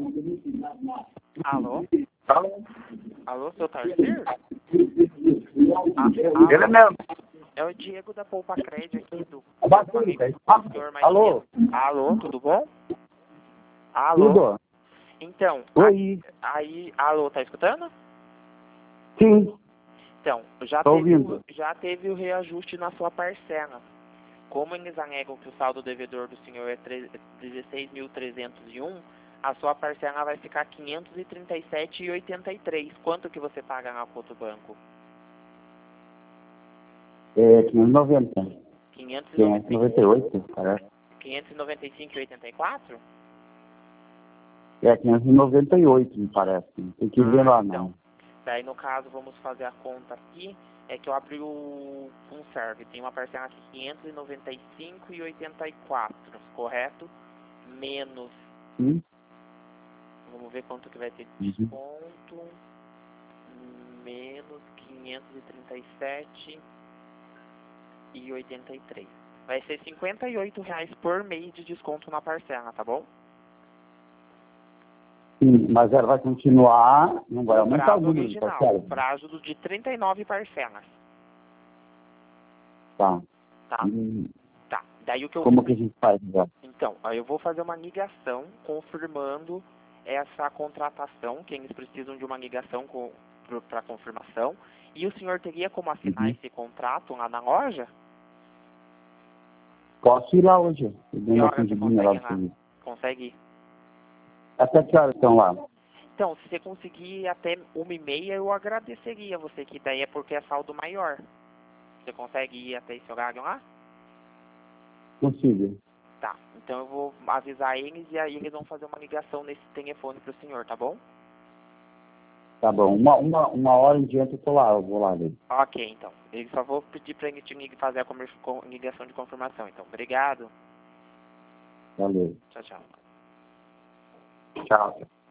Alô? Alô, seu Tarcir? Ele mesmo. É o Diego da Poupa Crédito aqui do senhor Alô? Alô, tudo bom? Alô? Tudo? Então, Oi. Alô, tá escutando? Sim. Então, Tô ouvindo. já teve o reajuste na sua parcela. Como eles alegam que o saldo devedor do senhor é 16.301, a sua parcela vai ficar 537,83. Quanto que você paga na conta do banco? 590. 598, parece. 595,84? 598, me parece. Tem que ver lá, Então, não. daí no caso, vamos fazer a conta aqui. É que eu abri um serve. Tem uma parcela aqui, 595,84, correto? Menos, vamos ver quanto que vai ter de desconto. Menos 537,83. Vai ser R$ 58 por mês de desconto na parcela, tá bom? Sim, mas ela vai continuar, não vai aumentar o Prazo número de original, parcelas. prazo de 39 parcelas. Tá. Tá? Tá. Daí o que eu Como que a gente faz agora? Então, aí eu vou fazer uma ligação confirmando essa contratação, que eles precisam de uma ligação para confirmação. E o senhor teria como assinar esse contrato lá na loja? Posso ir lá hoje. Que hora você consegue lá? Consegue ir? Até que horas estão lá? Então, se você conseguir ir até 1h30, eu agradeceria você, que daí é porque é saldo maior. Você consegue ir até esse horário lá? Consigo. Tá, então eu vou avisar eles e aí eles vão fazer uma ligação nesse telefone pro senhor, tá bom? Tá bom. Uma hora em diante eu tô lá, eu vou lá ver. Ok, então. Eu só vou pedir pra ele fazer a ligação de confirmação, então. Obrigado. Valeu. Tchau, tchau. Tchau.